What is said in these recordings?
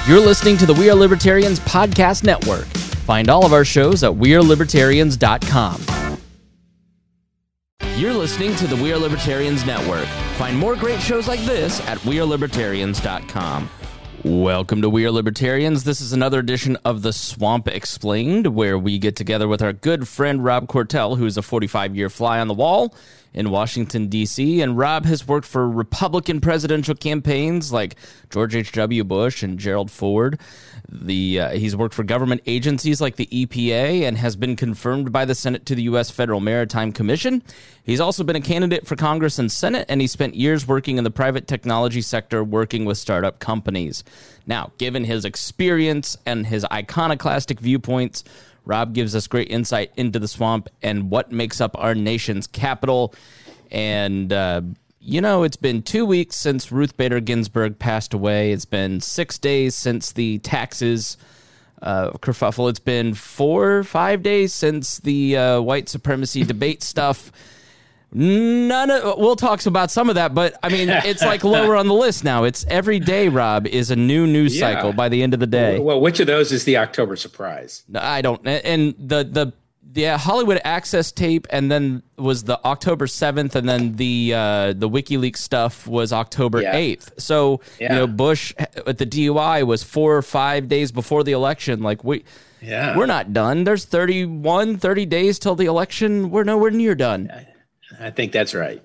You're listening to the We Are Libertarians Podcast Network. Find all of our shows at wearelibertarians.com. You're listening to the We Are Libertarians Network. Find more great shows like this at wearelibertarians.com. Welcome to We Are Libertarians. This is another edition of The Swamp Explained, where we get together with our good friend Rob Cortell, who is a 45-year fly on the wall in Washington, D.C., and Rob has worked for Republican presidential campaigns like George H.W. Bush and Gerald Ford. He's worked for government agencies like the EPA and has been confirmed by the Senate to the U.S. Federal Maritime Commission. He's also been a candidate for Congress and Senate, and he spent years working in the private technology sector working with startup companies. Now, given his experience and his iconoclastic viewpoints, Rob gives us great insight into the swamp and what makes up our nation's capital. And, it's been 2 weeks since Ruth Bader Ginsburg passed away. It's been 6 days since the taxes kerfuffle. It's been 4 or 5 days since the white supremacy debate stuff. We'll talk about some of that, but I mean, it's like lower on the list now. It's every day, Rob, is a new news cycle by the end of the day. Well, which of those is the October surprise? I don't. And the Hollywood Access tape, and then was the October 7th, and then the WikiLeaks stuff was October 8th. So Bush at the DUI was 4 or 5 days before the election. Like we're not done. There's 30 days till the election. We're nowhere near done. I think that's right.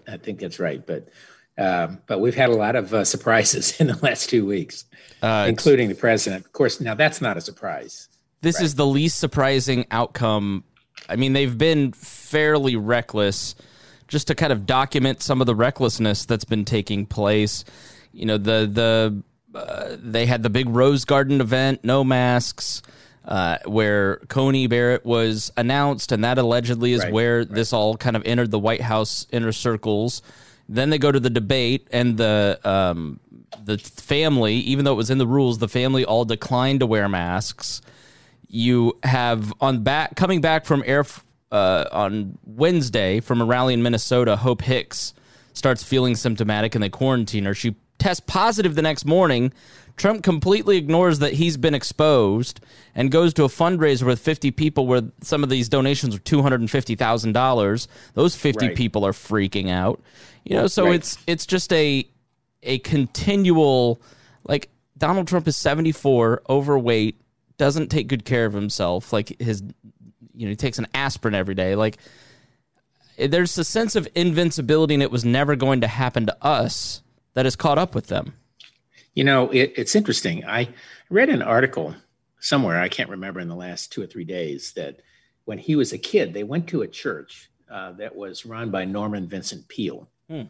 But we've had a lot of surprises in the last 2 weeks, including the president. Of course, now that's not a surprise. This is the least surprising outcome. I mean, they've been fairly reckless. Just to kind of document some of the recklessness that's been taking place. You know, they had the big Rose Garden event, no masks. Where Coney Barrett was announced, and that allegedly is where this all kind of entered the White House inner circles. Then they go to the debate, and the family, even though it was in the rules, the family all declined to wear masks. You have coming back from on Wednesday from a rally in Minnesota, Hope Hicks starts feeling symptomatic, and they quarantine her. She tests positive the next morning. Trump completely ignores that he's been exposed and goes to a fundraiser with 50 people where some of these donations were $250,000. Those 50 people are freaking out. So it's just a continual, like, Donald Trump is 74, overweight, doesn't take good care of himself. Like he takes an aspirin every day. Like, there's a sense of invincibility, and it was never going to happen to us that has caught up with them. It's interesting. I read an article somewhere, I can't remember, in the last 2 or 3 days, that when he was a kid, they went to a church that was run by Norman Vincent Peale. And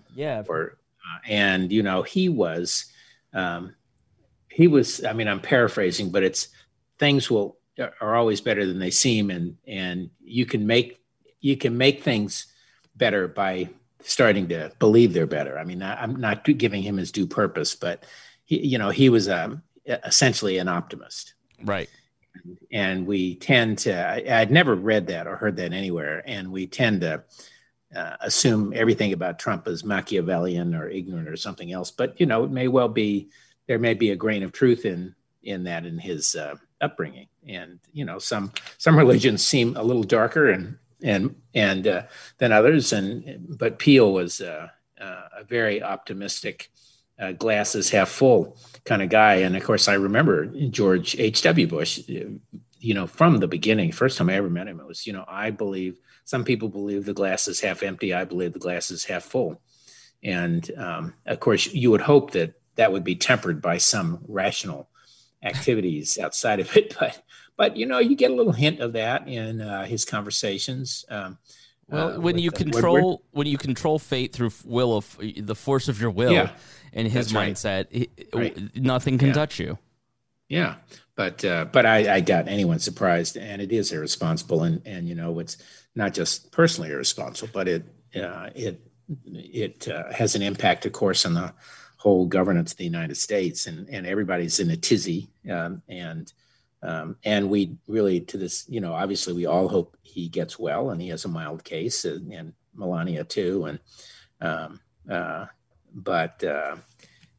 he was, I mean, I'm paraphrasing, but it's things are always better than they seem, and you can make things better by starting to believe they're better. I mean, I'm not giving him his due purpose, but he was essentially an optimist. Right. And we tend to, I'd never read that or heard that anywhere. And we tend to assume everything about Trump is Machiavellian or ignorant or something else. But, it may well be, there may be a grain of truth in that, in his upbringing. And, some religions seem a little darker and than others. But Peale was a very optimistic, glasses half full kind of guy. And of course, I remember George H.W. Bush, from the beginning, first time I ever met him, it was, I believe, some people believe the glass is half empty. I believe the glass is half full. And of course, you would hope that would be tempered by some rational activities outside of it. But you get a little hint of that in his conversations. When you control fate through the force of your will, in his mindset, nothing can touch you. Yeah, but I doubt anyone's surprised, and it is irresponsible, and it's not just personally irresponsible, but it has an impact, of course, on the whole governance of the United States, and everybody's in a tizzy, and we really, to this, obviously we all hope he gets well and he has a mild case, and Melania too, but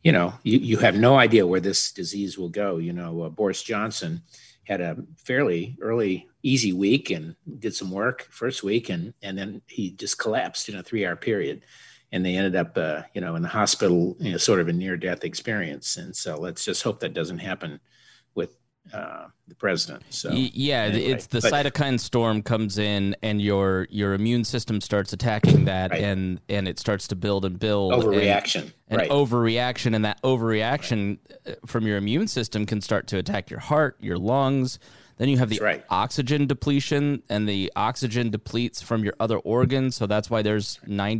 you have no idea where this disease will go. Boris Johnson had a fairly early, easy week and did some work first week, and then he just collapsed in a 3-hour period. And they ended up, in the hospital, sort of a near-death experience. And so let's just hope that doesn't happen with the president. So anyway, it's the cytokine storm comes in, and your immune system starts attacking that, right. and it starts to build overreaction, and overreaction, and that overreaction from your immune system can start to attack your heart, your lungs. Then you have the oxygen depletion, and the oxygen depletes from your other organs. So that's why there's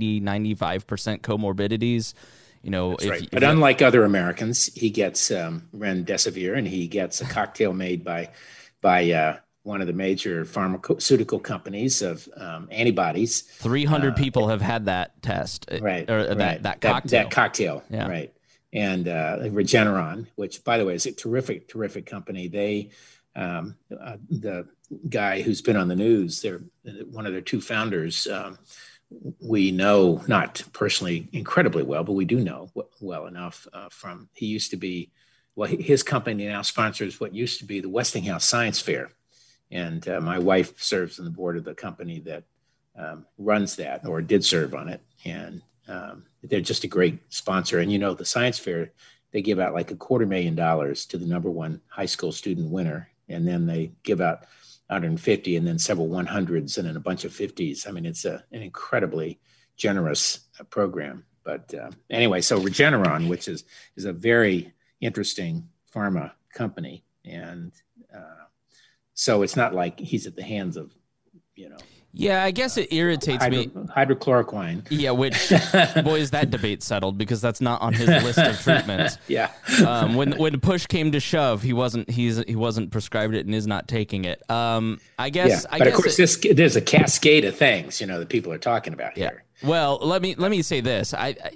95% comorbidities. But unlike other Americans, he gets remdesivir, and he gets a cocktail made by one of the major pharmaceutical companies of antibodies. 300 people have had that test, that cocktail. That cocktail, yeah. Right. And Regeneron, which, by the way, is a terrific, terrific company. They the guy who's been on the news, they're one of their two founders. We know, not personally incredibly well, but we do know well enough from, he used to be, his company now sponsors what used to be the Westinghouse Science Fair. And my wife serves on the board of the company that runs that, or did serve on it. And they're just a great sponsor. And, the Science Fair, they give out like $250,000 to the number one high school student winner. And then they give out 150, and then several 100s, and then a bunch of 50s. I mean, it's an incredibly generous program. But anyway, so Regeneron, which is a very interesting pharma company, and so it's not like he's at the hands of, Yeah, I guess it irritates me. Hydrochloroquine. Yeah, which, boy, is that debate settled, because that's not on his list of treatments. Yeah. When push came to shove, he wasn't prescribed it and is not taking it. I guess. Yeah. But of course, there's a cascade of things, that people are talking about here. Well, let me say this.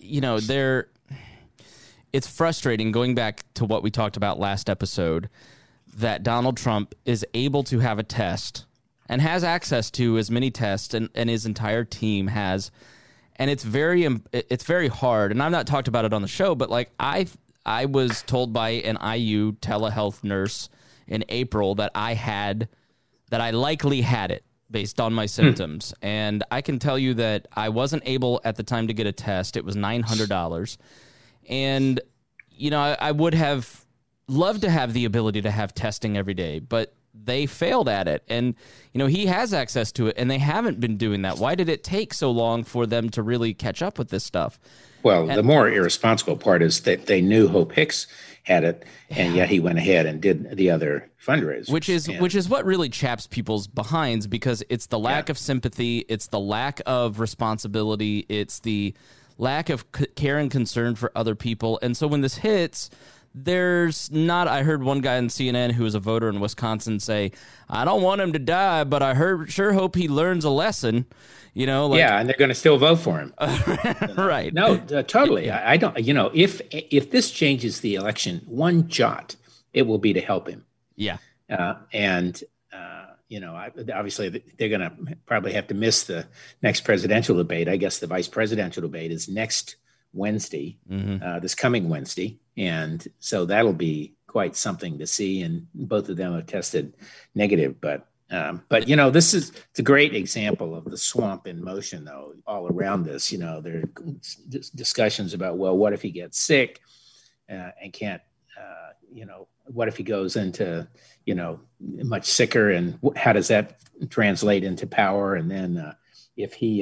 It's frustrating, going back to what we talked about last episode, that Donald Trump is able to have a test and has access to as many tests, and his entire team has, and it's very hard. And I've not talked about it on the show, but like I was told by an IU telehealth nurse in April that I likely had it based on my symptoms, and I can tell you that I wasn't able at the time to get a test. It was $900, and I would have loved to have the ability to have testing every day, but they failed at it. And, he has access to it, and they haven't been doing that. Why did it take so long for them to really catch up with this stuff? Well, the more irresponsible part is that they knew Hope Hicks had it, and yet he went ahead and did the other fundraiser. Which is what really chaps people's behinds, because it's the lack of sympathy, it's the lack of responsibility, it's the lack of care and concern for other people. And so when this hits, I heard one guy on CNN who was a voter in Wisconsin say, I don't want him to die, but I sure hope he learns a lesson, and they're going to still vote for him. Right. No, totally. Yeah. I don't, if this changes the election one jot, it will be to help him. Yeah. Obviously they're going to probably have to miss the next presidential debate. I guess the vice presidential debate is next Wednesday, this coming Wednesday. And so that'll be quite something to see. And both of them have tested negative. But it's a great example of the swamp in motion, though, all around this. There are discussions about, well, what if he gets sick and can't, what if he goes into, much sicker, and how does that translate into power? And then if he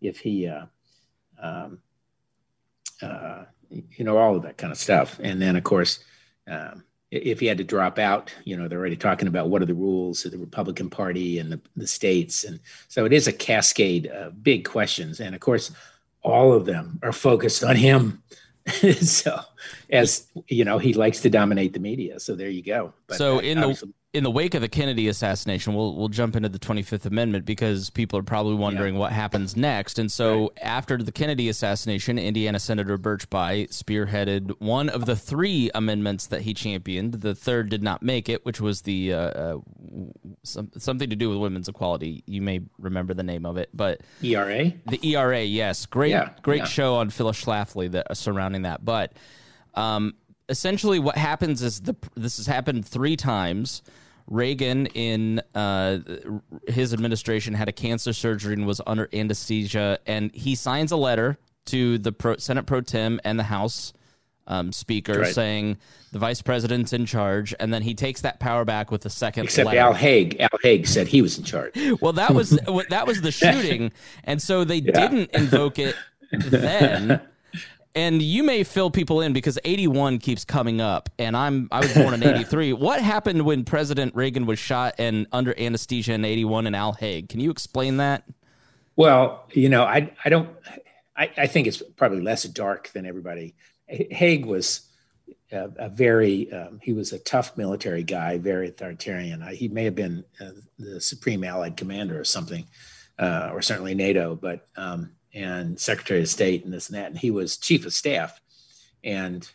all of that kind of stuff. And then, of course, if he had to drop out, they're already talking about what are the rules of the Republican Party and the states. And so it is a cascade of big questions. And, of course, all of them are focused on him. So, as he likes to dominate the media. So there you go. But so in the wake of the Kennedy assassination, we'll jump into the 25th Amendment, because people are probably wondering what happens next. And so after the Kennedy assassination, Indiana Senator Birch Bayh spearheaded one of the 3 amendments that he championed. The third did not make it, which was the something to do with women's equality. You may remember the name of it, but ERA. The ERA, yes, great show on Phyllis Schlafly surrounding that, but. Essentially, what happens is this has happened 3 times. Reagan, in his administration, had a cancer surgery and was under anesthesia, and he signs a letter to the Senate Pro Tem and the House Speaker saying the Vice President's in charge, and then he takes that power back with a second Except letter. Al Haig said he was in charge. Well, that was the shooting, and so they didn't invoke it then. And you may fill people in because 81 keeps coming up, and I was born in 83. What happened when President Reagan was shot and under anesthesia in 81 and Al Haig? Can you explain that? Well, I think it's probably less dark than everybody. Haig was he was a tough military guy, very authoritarian. He may have been the Supreme Allied Commander or something, or certainly NATO, but and Secretary of State and this and that. And he was Chief of Staff. And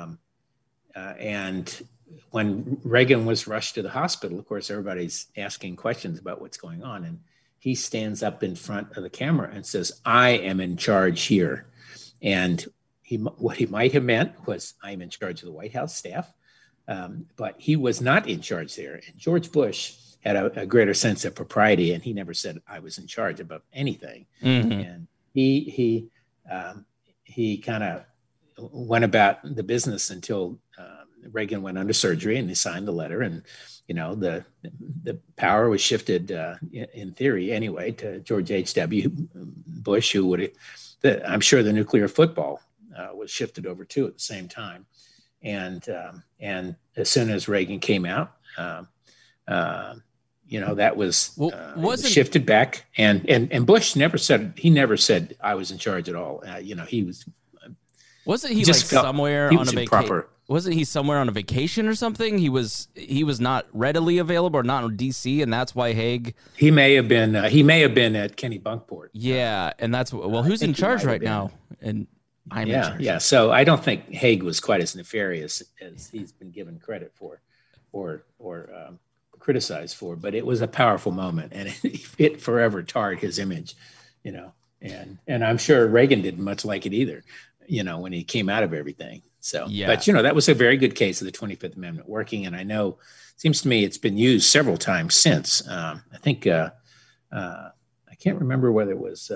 when Reagan was rushed to the hospital, of course, everybody's asking questions about what's going on. And he stands up in front of the camera and says, "I am in charge here." And what he might have meant was, "I'm in charge of the White House staff." But he was not in charge there. And George Bush had a greater sense of propriety, and he never said, "I was in charge" about anything. Mm-hmm. And he kind of went about the business until Reagan went under surgery, and he signed the letter, and the power was shifted in theory anyway to George H.W. Bush, who would I'm sure the nuclear football was shifted over too at the same time, and as soon as Reagan came out. That was shifted back, and Bush never said I was in charge at all. Wasn't he somewhere on a vacation? Wasn't he somewhere on a vacation or something? He was not readily available or not in DC, and that's why Haig. He may have been at Kennebunkport. Yeah, and that's who's in charge right now, and I'm in charge. Yeah. So I don't think Haig was quite as nefarious as he's been given credit for, or criticized for, but it was a powerful moment, and it forever tarred his image, and I'm sure Reagan didn't much like it either, when he came out of everything. So, but that was a very good case of the 25th Amendment working, and I know, seems to me it's been used several times since. I think I can't remember whether it was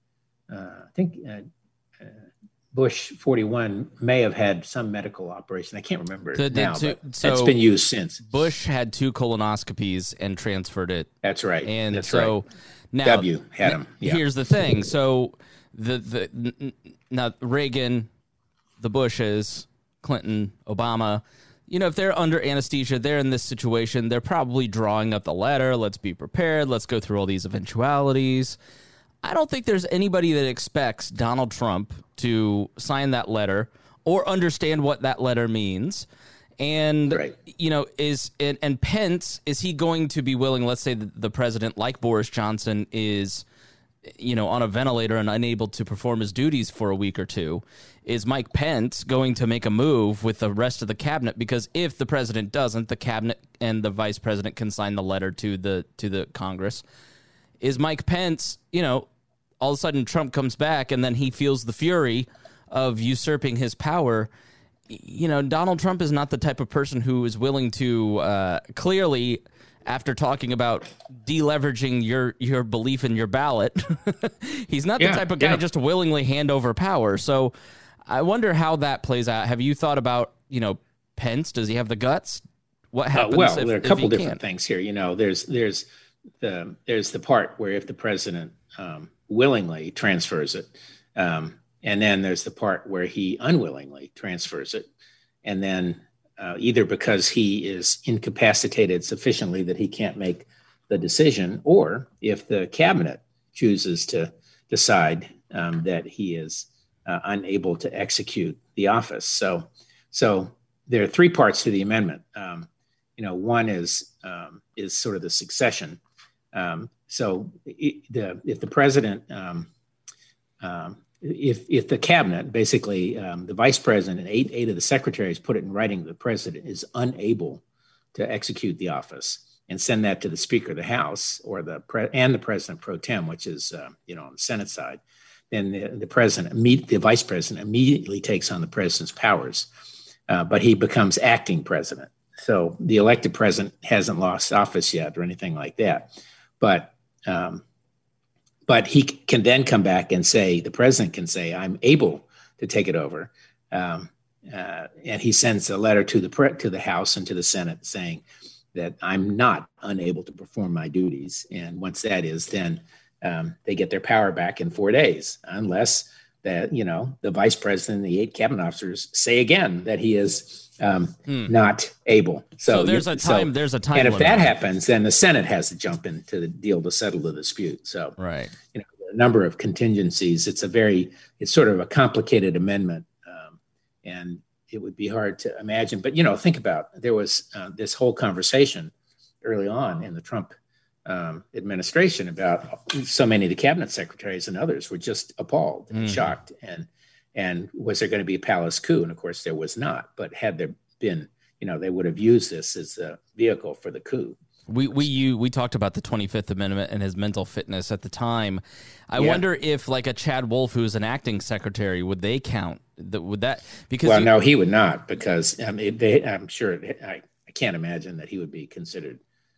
Bush 41 may have had some medical operation. I can't remember now, but it's been used since. Bush had 2 colonoscopies and transferred it. That's right. And that's so right. now W had him. Yeah. Here's the thing. So now Reagan, the Bushes, Clinton, Obama, if they're under anesthesia, they're in this situation, they're probably drawing up the letter. Let's be prepared. Let's go through all these eventualities. I don't think there's anybody that expects Donald Trump to sign that letter or understand what that letter means. And, and Pence, is he going to be willing, let's say the president, like Boris Johnson, is, on a ventilator and unable to perform his duties for a week or two? Is Mike Pence going to make a move with the rest of the cabinet? Because if the president doesn't, the cabinet and the vice president can sign the letter to the Congress. Is Mike Pence, all of a sudden Trump comes back and then he feels the fury of usurping his power. Donald Trump is not the type of person who is willing to clearly, after talking about deleveraging your belief in your ballot, he's not the type of guy just to willingly hand over power. So I wonder how that plays out. Have you thought about, Pence? Does he have the guts? What happens? There are a couple different things here. There's the part where if the president willingly transfers it, and then there's the part where he unwillingly transfers it, and then either because he is incapacitated sufficiently that he can't make the decision, or if the cabinet chooses to decide that he is unable to execute the office. So there are 3 parts to the amendment. One is sort of the succession. So if the president, if the cabinet, basically the vice president and eight of the secretaries put it in writing, the president is unable to execute the office and send that to the Speaker of the House or the President pro tem, which is on the Senate side, then the vice president immediately takes on the president's powers. but he becomes acting president. So the elected president hasn't lost office yet or anything like that. But he can then come back and say, the president can say, I'm able to take it over. And he sends a letter to the House and to the Senate saying that I'm not unable to perform my duties. And once that is, then they get their power back in 4 days, unless that, the vice president and the 8 cabinet officers say again that he is not able. So there's a time. And if that happens, then the Senate has to jump into the deal to settle the dispute. So, right. A number of contingencies. It's sort of a complicated amendment, and it would be hard to imagine. But think about, there was this whole conversation early on in the Trump administration about so many of the cabinet secretaries and others were just appalled and shocked, and was there going to be a palace coup? And of course there was not. But had there been, they would have used this as a vehicle for the coup. We talked about the 25th Amendment and his mental fitness at the time. I wonder if, like, a Chad Wolf, who's an acting secretary, would they count? Because no, he would not, because I'm sure I can't imagine that he would be considered.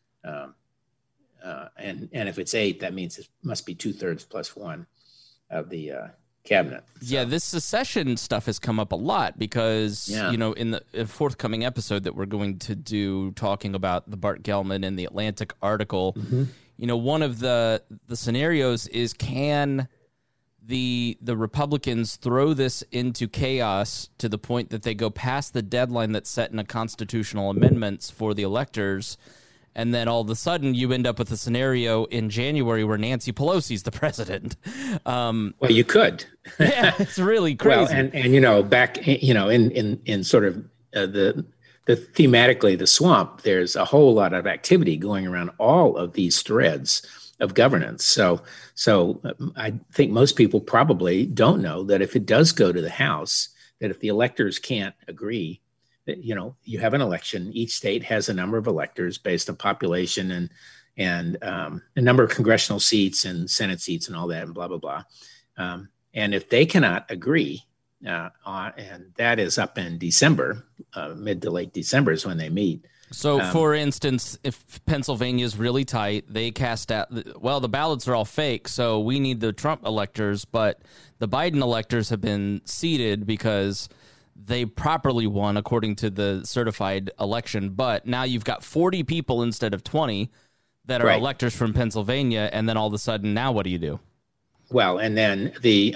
And if it's 8, that means it must be 2/3 plus 1 of the cabinet. So. Yeah, this secession stuff has come up a lot because, in the forthcoming episode that we're going to do talking about the Bart Gellman and the Atlantic article, one of the scenarios is, can the Republicans throw this into chaos to the point that they go past the deadline that's set in a constitutional amendments for the electors, and then all of a sudden you end up with a scenario in January where Nancy Pelosi's the president. Well, you could. Yeah, it's really crazy. Well, and back, in sort of the thematically the swamp, there's a whole lot of activity going around all of these threads of governance. So I think most people probably don't know that if it does go to the House, that if the electors can't agree, that, you have an election. Each state has a number of electors based on population and a number of congressional seats and Senate seats and all that and blah, blah, blah. And if they cannot agree, and that is up in December, mid to late December is when they meet. So, for instance, if Pennsylvania is really tight, they cast out, the ballots are all fake, so we need the Trump electors, but the Biden electors have been seated because they properly won according to the certified election. But now you've got 40 people instead of 20 that are electors from Pennsylvania, and then all of a sudden, now what do you do? Well, and then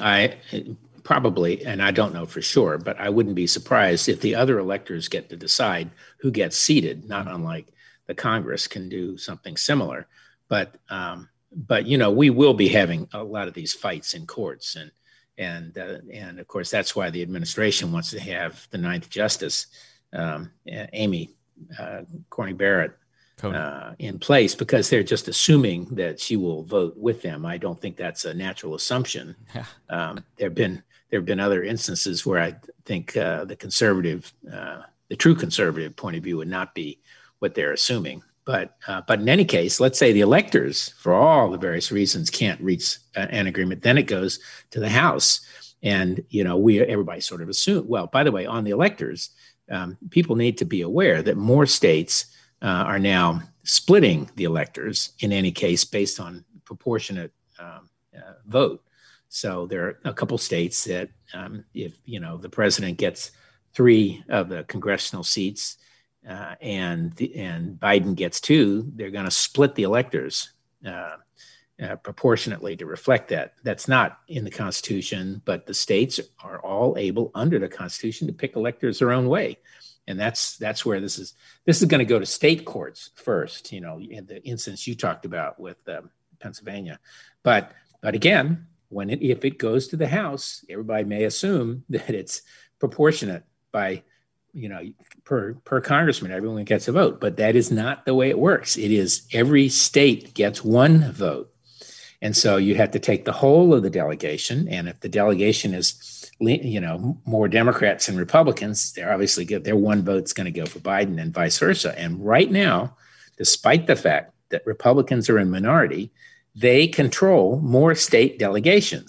probably, and I don't know for sure, but I wouldn't be surprised if the other electors get to decide who gets seated, not unlike the Congress can do something similar. But we will be having a lot of these fights in courts, and of course that's why the administration wants to have the 9th Justice, Amy Coney Barrett, in place, because they're just assuming that she will vote with them. I don't think that's a natural assumption. There have been other instances where I think the true conservative point of view would not be what they're assuming. But in any case, let's say the electors, for all the various reasons, can't reach an agreement. Then it goes to the House, and everybody sort of assume. Well, by the way, on the electors, people need to be aware that more states are now splitting the electors in any case based on proportionate vote. So there are a couple states that if the president gets 3 of the congressional seats and Biden gets 2, they're going to split the electors proportionately to reflect that. That's not in the Constitution, but the states are all able under the Constitution to pick electors their own way. And that's where this is going to go to state courts first, in the instance you talked about with Pennsylvania. But again, if it goes to the House, everybody may assume that it's proportionate by, per congressman, everyone gets a vote. But that is not the way it works. It is every state gets 1 vote. And so you have to take the whole of the delegation. And if the delegation is, more Democrats and Republicans, they're obviously their 1 vote's going to go for Biden and vice versa. And right now, despite the fact that Republicans are in minority, they control more state delegations.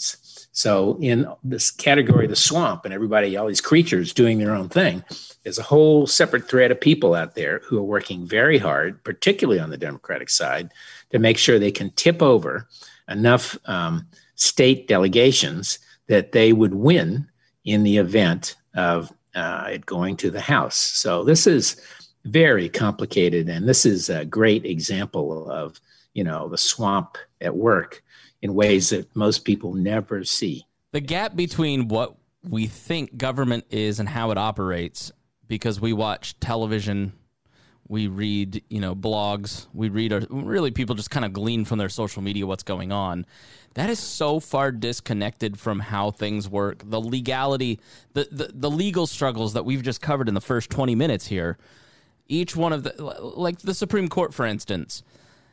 So in this category, the swamp and everybody, all these creatures doing their own thing, there's a whole separate thread of people out there who are working very hard, particularly on the Democratic side, to make sure they can tip over enough state delegations that they would win in the event of it going to the House. So this is very complicated, and this is a great example of, the swamp at work in ways that most people never see. The gap between what we think government is and how it operates, because we watch television, we read, blogs, really people just kind of glean from their social media what's going on. That is so far disconnected from how things work. The legality, the legal struggles that we've just covered in the first 20 minutes here, each one of like the Supreme Court, for instance,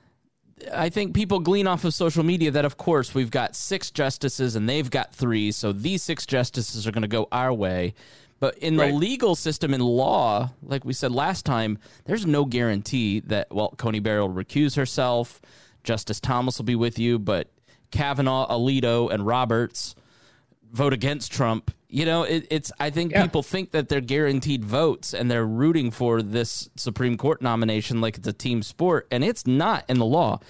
I think people glean off of social media that, of course, we've got 6 justices and they've got 3, so these 6 justices are going to go our way. But in the legal system, in law, like we said last time, there's no guarantee that, Coney Barrett will recuse herself, Justice Thomas will be with you, but Kavanaugh, Alito, and Roberts vote against Trump. I think people think that they're guaranteed votes and they're rooting for this Supreme Court nomination like it's a team sport, and it's not in the law.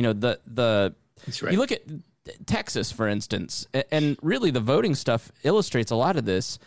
That's right. You look at Texas, for instance, and really the voting stuff illustrates a lot of this.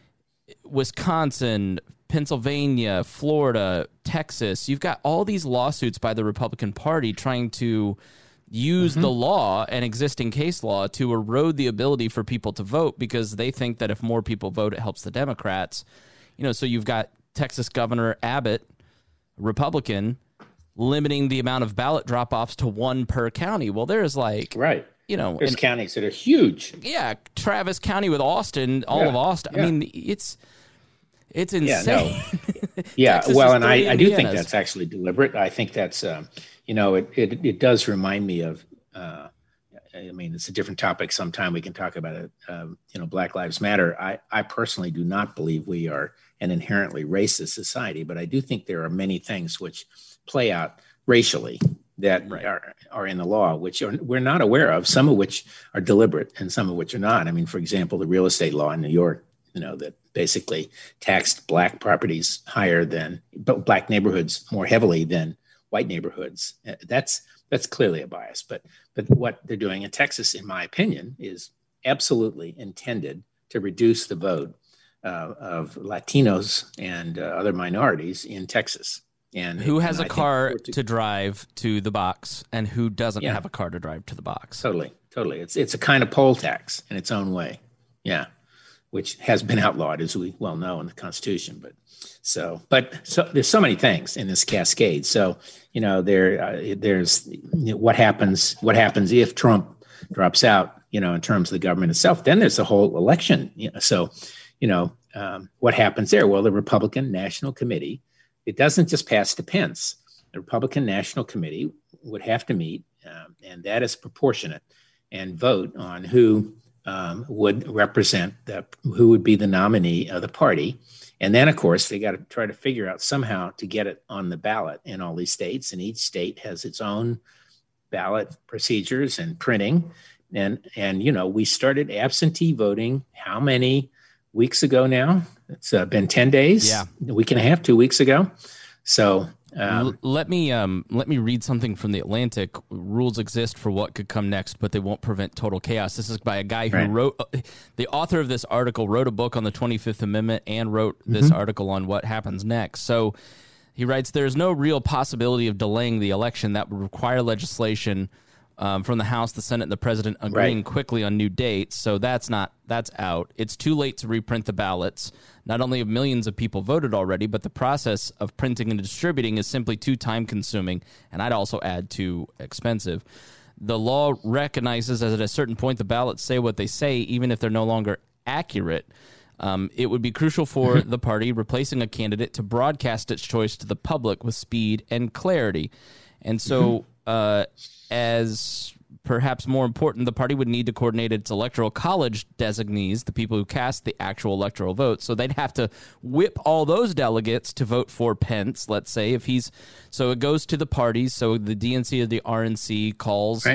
Wisconsin, Pennsylvania, Florida, Texas, you've got all these lawsuits by the Republican Party trying to use the law and existing case law to erode the ability for people to vote, because they think that if more people vote, it helps the Democrats. So you've got Texas Governor Abbott, Republican, limiting the amount of ballot drop-offs to 1 per county. Well, there's there's counties that are huge. Yeah, Travis County with Austin, all of Austin. Yeah. I mean, it's insane. Yeah, well, and I do think that's actually deliberate. I think that's, it does remind me of, it's a different topic. Sometime we can talk about it. Black Lives Matter. I personally do not believe we are an inherently racist society, but I do think there are many things which play out racially that are in the law, which we're not aware of, some of which are deliberate and some of which are not. I mean, for example, the real estate law in New York, that basically taxed black properties higher than black neighborhoods more heavily than white neighborhoods. That's clearly a bias. But what they're doing in Texas, in my opinion, is absolutely intended to reduce the vote of Latinos and other minorities in Texas. And who has a car to drive to the box and who doesn't have a car to drive to the box? Totally. It's a kind of poll tax in its own way. Yeah. Which has been outlawed, as we well know, in the Constitution. But there's so many things in this cascade. So, there's what happens if Trump drops out, in terms of the government itself. Then there's the whole election. What happens there? Well, the Republican National Committee, it doesn't just pass to Pence. The Republican National Committee would have to meet, and that is proportionate, and vote on who would represent who would be the nominee of the party. And then, of course, they got to try to figure out somehow to get it on the ballot in all these states. And each state has its own ballot procedures and printing. And we started absentee voting how many weeks ago now? It's been 10 days, a week and a half, 2 weeks ago. So let me read something from the Atlantic. Rules exist for what could come next, but they won't prevent total chaos. This is by a guy who wrote, the author of this article wrote a book on the 25th Amendment and wrote this article on what happens next. So he writes, there's no real possibility of delaying the election that would require legislation from the House, the Senate, and the President agreeing quickly on new dates. So that's out. It's too late to reprint the ballots. Not only have millions of people voted already, but the process of printing and distributing is simply too time-consuming, and I'd also add too expensive. The law recognizes that at a certain point the ballots say what they say, even if they're no longer accurate. It would be crucial for the party replacing a candidate to broadcast its choice to the public with speed and clarity. And so as perhaps more important, the party would need to coordinate its electoral college designees, the people who cast the actual electoral vote. So they'd have to whip all those delegates to vote for Pence, let's say, so it goes to the parties. So the DNC or the RNC calls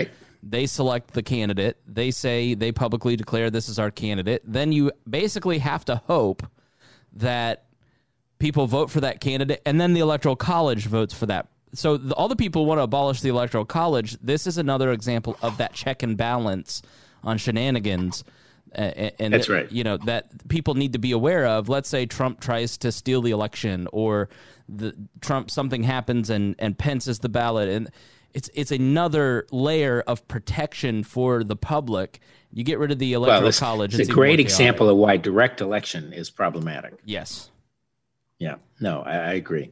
They select the candidate. They publicly declare this is our candidate. Then you basically have to hope that people vote for that candidate, and then the Electoral College votes for that. So all the people want to abolish the Electoral College. This is another example of that check and balance on shenanigans. And that's right. That people need to be aware of. Let's say Trump tries to steal the election, or something happens and Pence is the ballot, and it's another layer of protection for the public. You get rid of the Electoral College. It's a great example of why direct election is problematic. Yes. Yeah. No, I agree.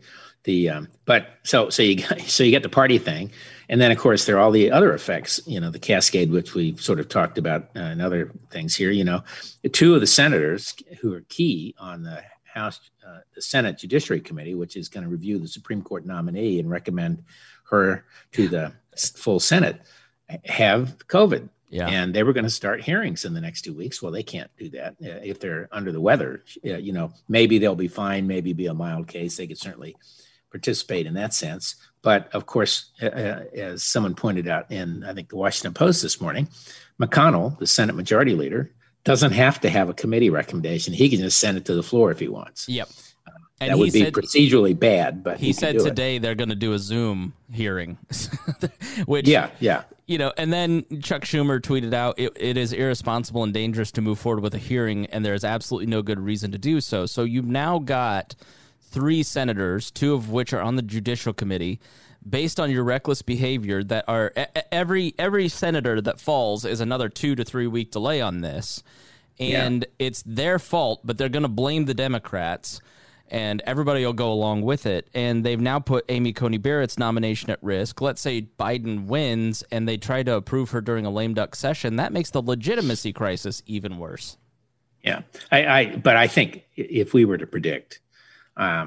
But so you get the party thing, and then of course there are all the other effects. The cascade, which we sort of talked about in other things here. The two of the senators who are key on the House, the Senate Judiciary Committee, which is going to review the Supreme Court nominee and recommend her to the full Senate, have COVID. Yeah. And they were going to start hearings in the next 2 weeks. Well, they can't do that if they're under the weather. Maybe they'll be fine. Maybe be a mild case. They could certainly participate in that sense. But of course, as someone pointed out in, I think, the Washington Post this morning, McConnell, the Senate Majority Leader, doesn't have to have a committee recommendation. He can just send it to the floor if he wants. Yep. And that would be procedurally bad, but he said today they're going to do a Zoom hearing, which yeah. And then Chuck Schumer tweeted out, it is irresponsible and dangerous to move forward with a hearing, and there is absolutely no good reason to do so. So you've now got 3 senators, 2 of which are on the Judicial Committee, based on your reckless behavior, that are every senator that falls is another 2 to 3 week delay on this. And it's their fault, but they're going to blame the Democrats, and everybody will go along with it. And they've now put Amy Coney Barrett's nomination at risk. Let's say Biden wins and they try to approve her during a lame duck session. That makes the legitimacy crisis even worse. Yeah. But I think if we were to predict, I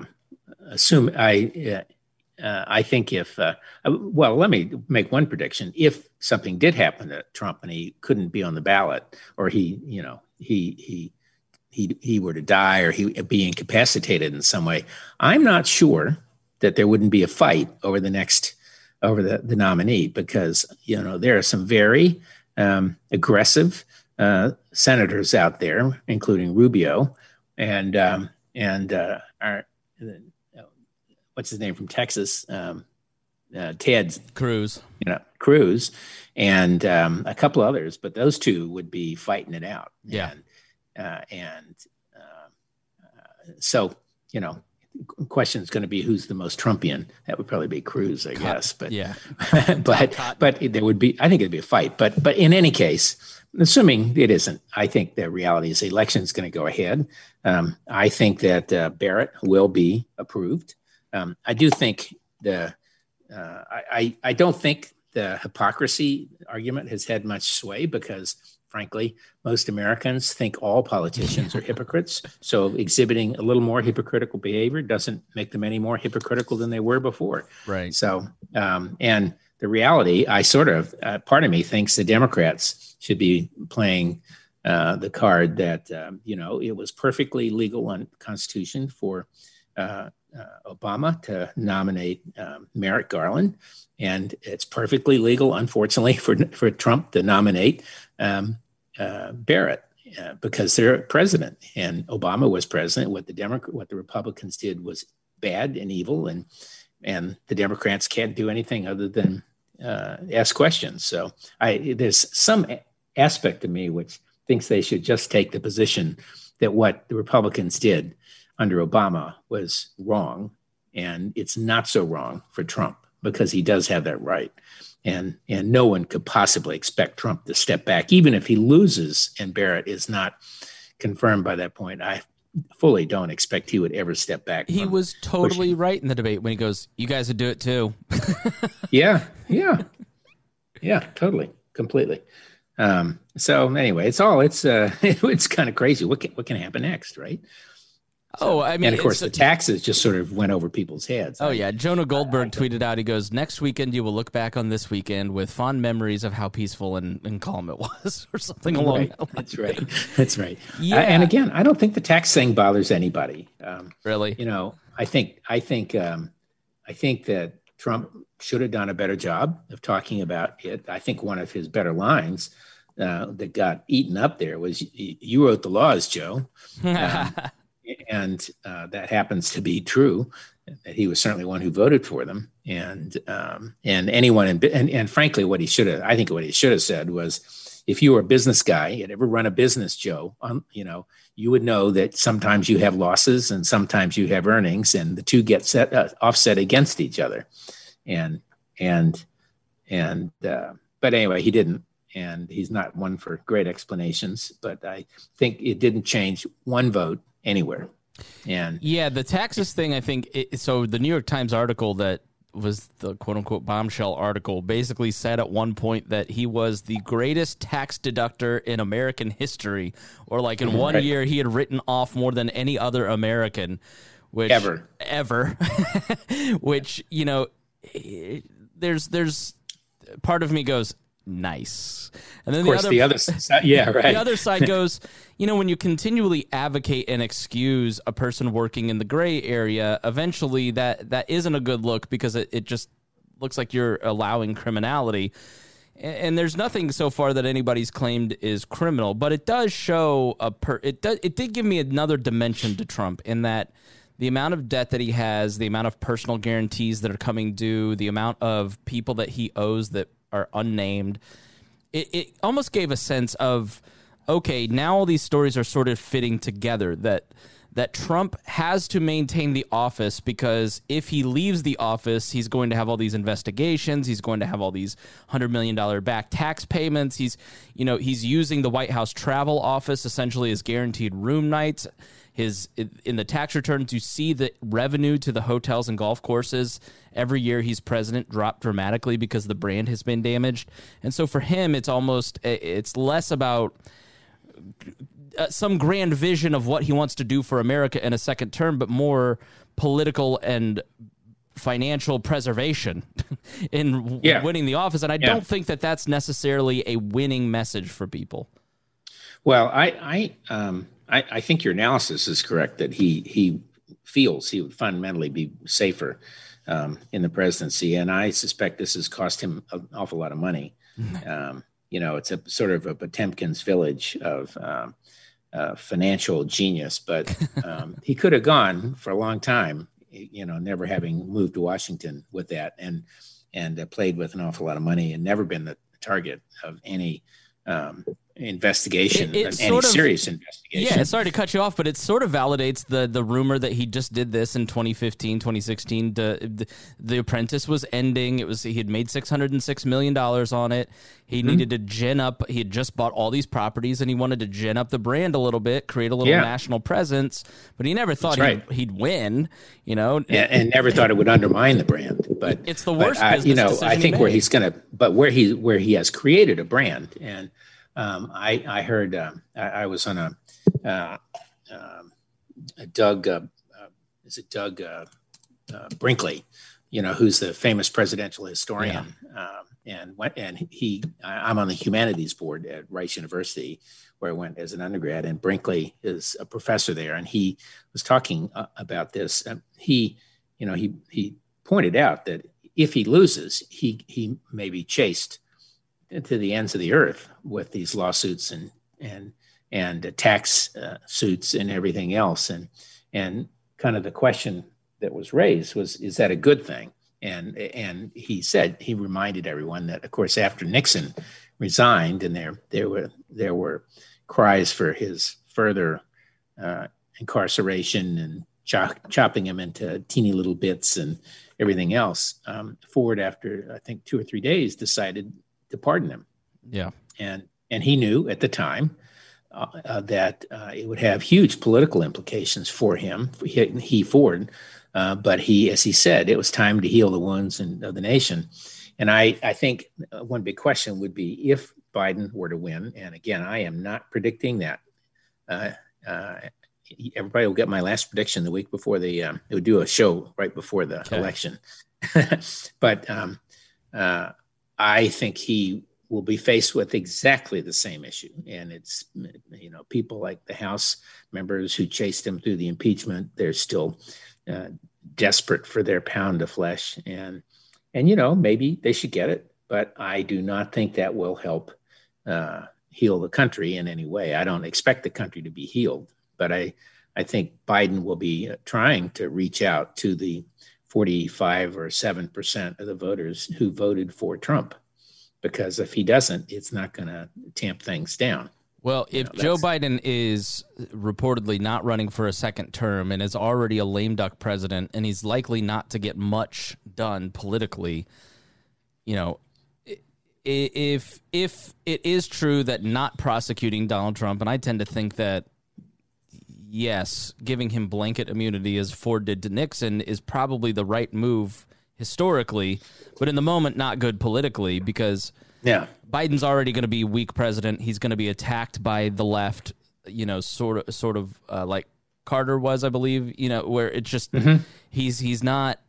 think let me make one prediction. If something did happen to Trump and he couldn't be on the ballot, or he were to die, or he be incapacitated in some way, I'm not sure that there wouldn't be a fight over the nominee, because there are some very aggressive senators out there, including Rubio and what's his name from Texas, Ted Cruz, Cruz, and a couple others, but those two would be fighting it out. Yeah. So, the question is going to be who's the most Trumpian. That would probably be Cruz, I guess. But yeah, but there would be. I think it'd be a fight. But in any case, assuming it isn't, I think the reality is the election is going to go ahead. I think that Barrett will be approved. I do think I don't think the hypocrisy argument has had much sway, because frankly, most Americans think all politicians are hypocrites. So exhibiting a little more hypocritical behavior doesn't make them any more hypocritical than they were before. Right. So, and the reality, part of me thinks the Democrats should be playing the card that, it was perfectly legal on Constitution for Obama to nominate Merrick Garland. And it's perfectly legal, unfortunately, for Trump to nominate Barrett, because they're president, and Obama was president. What the Republicans did was bad and evil, and the Democrats can't do anything other than ask questions. So there's some aspect of me which thinks they should just take the position that what the Republicans did under Obama was wrong, and it's not so wrong for Trump, because he does have that right. And no one could possibly expect Trump to step back, even if he loses and Barrett is not confirmed by that point. I fully don't expect he would ever step back. He was totally right in the debate when he goes, "You guys would do it too." Yeah, totally, completely. So anyway, it's kind of crazy. What can happen next, right? So, and of course, the taxes just sort of went over people's heads. Oh, yeah. Jonah Goldberg tweeted out, he goes, "Next weekend, you will look back on this weekend with fond memories of how peaceful and calm it was," or something along that line. That's right. Yeah. And again, I don't think the tax thing bothers anybody. Really? I think that Trump should have done a better job of talking about it. I think one of his better lines that got eaten up there was, "You wrote the laws, Joe," and that happens to be true. That he was certainly one who voted for them, and anyone and frankly, what he should have said was, if you were a business guy and ever run a business, Joe, you would know that sometimes you have losses and sometimes you have earnings, and the two get offset against each other. But anyway, he didn't, and he's not one for great explanations. But I think it didn't change one vote anywhere. And yeah, the taxes thing, I think. So the New York Times article that was the quote unquote bombshell article basically said at one point that he was the greatest tax deductor in American history, or like in one year he had written off more than any other American, which ever, which, there's part of me goes, nice. And then the other side, yeah, right. The other side goes, when you continually advocate and excuse a person working in the gray area, eventually that isn't a good look, because it just looks like you're allowing criminality. And there's nothing so far that anybody's claimed is criminal, but it does show it did give me another dimension to Trump, in that the amount of debt that he has, the amount of personal guarantees that are coming due, the amount of people that he owes that are unnamed, it almost gave a sense of, okay, now all these stories are sort of fitting together, that Trump has to maintain the office, because if he leaves the office, he's going to have all these investigations, he's going to have all these $100 million back tax payments, he's using the White House travel office essentially as guaranteed room nights. In the tax returns, you see the revenue to the hotels and golf courses every year he's president drop dramatically because the brand has been damaged. And so for him, it's less about some grand vision of what he wants to do for America in a second term, but more political and financial preservation in winning the office. And I don't think that that's necessarily a winning message for people. Well, I think your analysis is correct, that he feels he would fundamentally be safer in the presidency, and I suspect this has cost him an awful lot of money. It's a sort of a Potemkin's village of financial genius, but he could have gone for a long time, never having moved to Washington with that, and played with an awful lot of money and never been the target of any investigation, serious investigation. Yeah, sorry to cut you off, but it sort of validates the rumor that he just did this in 2015, 2016. The Apprentice was ending. He had made $606 million on it. He needed to gin up. He had just bought all these properties, and he wanted to gin up the brand a little bit, create a little national presence. But he never thought he'd win. And never thought it would undermine the brand. But it's the worst business decision I think he where made. he's going to, but where he has created a brand. And I heard I was on a Doug Brinkley, who's the famous presidential historian, I'm on the humanities board at Rice University, where I went as an undergrad, and Brinkley is a professor there, and he was talking about this. He pointed out that if he loses, he may be chased to the ends of the earth with these lawsuits and tax suits and everything else. And kind of the question that was raised was, is that a good thing? And he reminded everyone that, of course, after Nixon resigned, and there were cries for his further incarceration and chopping him into teeny little bits and everything else, Ford, after I think 2 or 3 days, decided to pardon him. Yeah. And he knew at the time that it would have huge political implications for him, Ford. But as he said, it was time to heal the wounds of the nation. And I think one big question would be, if Biden were to win, and again, I am not predicting that. Everybody will get my last prediction the week before they would do a show right before the election. But I think he will be faced with exactly the same issue. And it's, people like the House members who chased him through the impeachment, they're still desperate for their pound of flesh. And And, maybe they should get it, but I do not think that will help heal the country in any way. I don't expect the country to be healed, but I think Biden will be trying to reach out to the 45 or 7% of the voters who voted for Trump, because if he doesn't, it's not going to tamp things down. Well, if Joe Biden is reportedly not running for a second term and is already a lame duck president, and he's likely not to get much done politically, if it is true that not prosecuting Donald Trump, and I tend to think that, yes, giving him blanket immunity as Ford did to Nixon is probably the right move historically, but in the moment, not good politically, because Biden's already going to be weak president. He's going to be attacked by the left, sort of like Carter was, I believe, where it's just he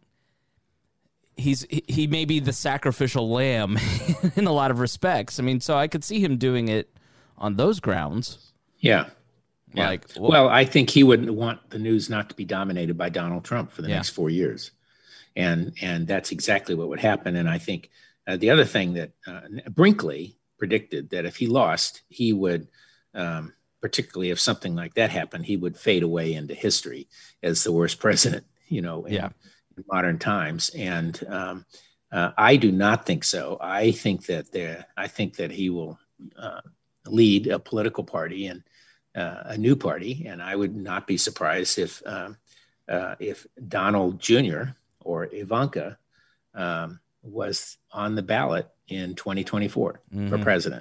may be the sacrificial lamb in a lot of respects. I mean, so I could see him doing it on those grounds. Yeah. Well, I think he would want the news not to be dominated by Donald Trump for the next 4 years. And that's exactly what would happen. And I think the other thing that Brinkley predicted, that if he lost, he would, particularly if something like that happened, he would fade away into history as the worst president, in modern times. And I do not think so. I think that he will lead a political party and a new party, and I would not be surprised if Donald Jr. or Ivanka was on the ballot in 2024 for president.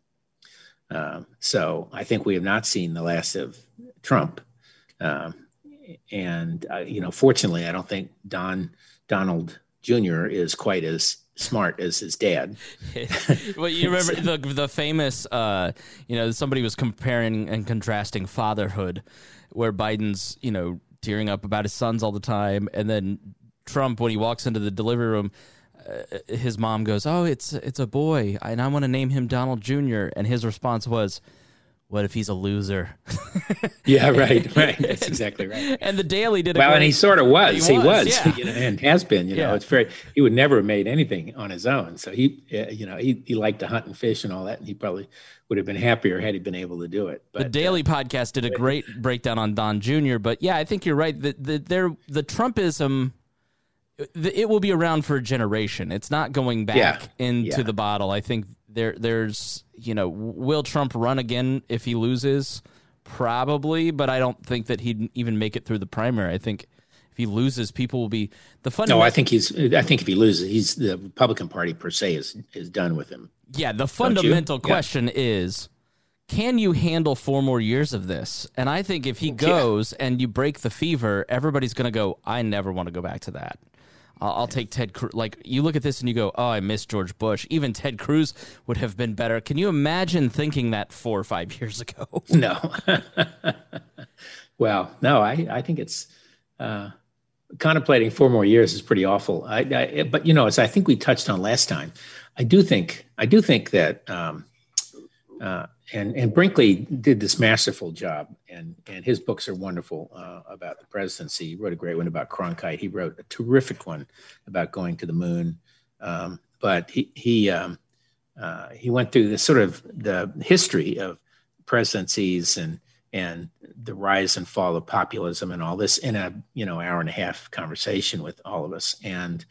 So I think we have not seen the last of Trump. Fortunately, I don't think Donald Jr. is quite as smart as his dad. Well, you remember the famous, somebody was comparing and contrasting fatherhood, where Biden's, tearing up about his sons all the time, and then Trump, when he walks into the delivery room, his mom goes, "Oh, it's a boy, and I want to name him Donald Jr." And his response was, "What if he's a loser?" Yeah, right. That's exactly right. And the Daily did and he sort of was. He was, yeah. And has been. It's he would never have made anything on his own. So he liked to hunt and fish and all that, and he probably would have been happier had he been able to do it. But the Daily podcast did a great breakdown on Don Jr. But yeah, I think you're right. The Trumpism, it will be around for a generation. It's not going back into the bottle. I think there's, will Trump run again if he loses? Probably, but I don't think that he'd even make it through the primary. I think if he loses, people will be No, I think if he loses, the Republican Party per se is done with him. Yeah, the fundamental question is, can you handle 4 more years of this? And I think if he goes and you break the fever, everybody's going to go, I never want to go back to that. I'll take Ted Cruz. Like, you look at this and you go, oh, I miss George Bush. Even Ted Cruz would have been better. Can you imagine thinking that 4 or 5 years ago? No. Well, no, I think it's contemplating 4 more years is pretty awful. But as I think we touched on last time, I do think that and Brinkley did this masterful job, and his books are wonderful about the presidency. He wrote a great one about Cronkite. He wrote a terrific one about going to the moon. But he went through the sort of the history of presidencies and the rise and fall of populism and all this in a hour and a half conversation with all of us. And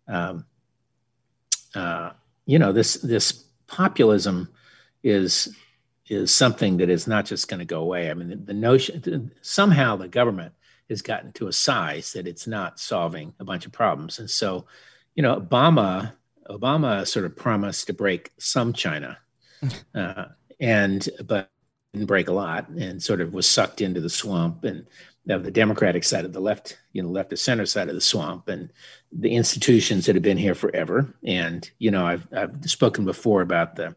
this populism is something that is not just going to go away. I mean, the notion somehow the government has gotten to a size that it's not solving a bunch of problems. And so, Obama sort of promised to break some China, but didn't break a lot, and sort of was sucked into the swamp and the Democratic side of the left, left of center side of the swamp, and the institutions that have been here forever. And, I've spoken before about the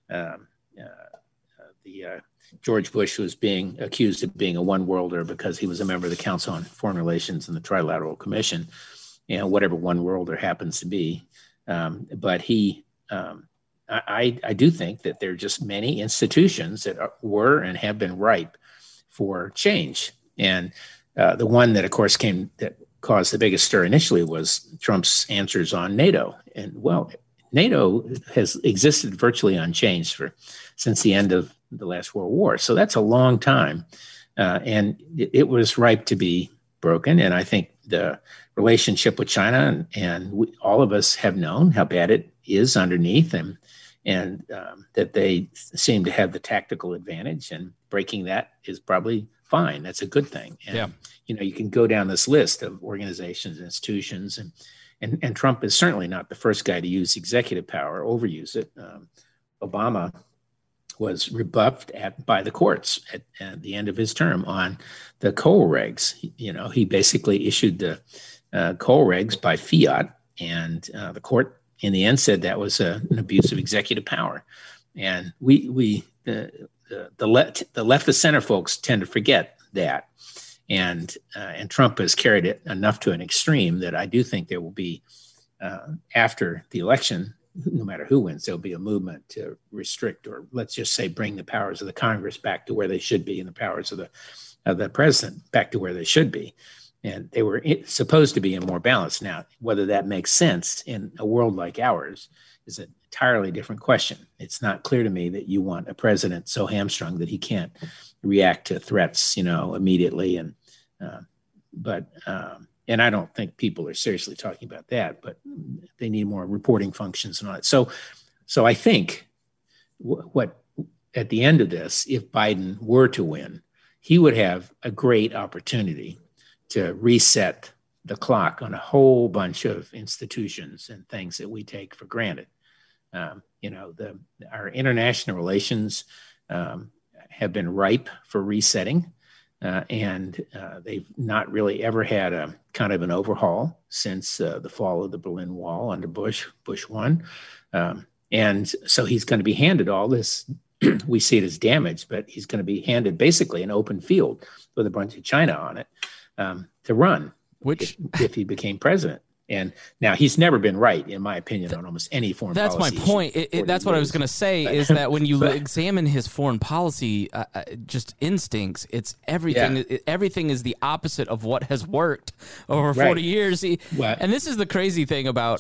George Bush was being accused of being a one-worlder because he was a member of the Council on Foreign Relations and the Trilateral Commission, whatever one-worlder happens to be. But I do think that there are just many institutions that were and have been ripe for change. And the one that, of course, that caused the biggest stir initially was Trump's answers on NATO NATO has existed virtually unchanged since the end of the last World War. So that's a long time. And it was ripe to be broken. And I think the relationship with China and all of us have known how bad it is underneath, and that they seem to have the tactical advantage, and breaking that is probably fine. That's a good thing. And, you can go down this list of organizations, institutions, and Trump is certainly not the first guy to use executive power, overuse it. Obama was rebuffed by the courts at the end of his term on the coal regs. He basically issued the coal regs by fiat, and the court in the end said that was an abuse of executive power. And the left of center folks tend to forget that. And Trump has carried it enough to an extreme that I do think there will be, after the election, no matter who wins, there'll be a movement to restrict, or let's just say bring the powers of the Congress back to where they should be, and the powers of the president back to where they should be. And they were supposed to be in more balance. Now, whether that makes sense in a world like ours is an entirely different question. It's not clear to me that you want a president so hamstrung that he can't react to threats, immediately. And I don't think people are seriously talking about that, but they need more reporting functions and all that. So I think what at the end of this, if Biden were to win, he would have a great opportunity to reset the clock on a whole bunch of institutions and things that we take for granted. Our international relations have been ripe for resetting. And they've not really ever had a kind of an overhaul since the fall of the Berlin Wall under Bush 1. And so he's going to be handed all this. We see it as damage, but he's going to be handed basically an open field with a bunch of China on it to run, if he became president. And now he's never been right, in my opinion, on almost any foreign policy. That's my point. That's what I was going to say, is that when you examine his foreign policy, just instincts, it's everything. Yeah. Everything is the opposite of what has worked over 40 years. And this is the crazy thing about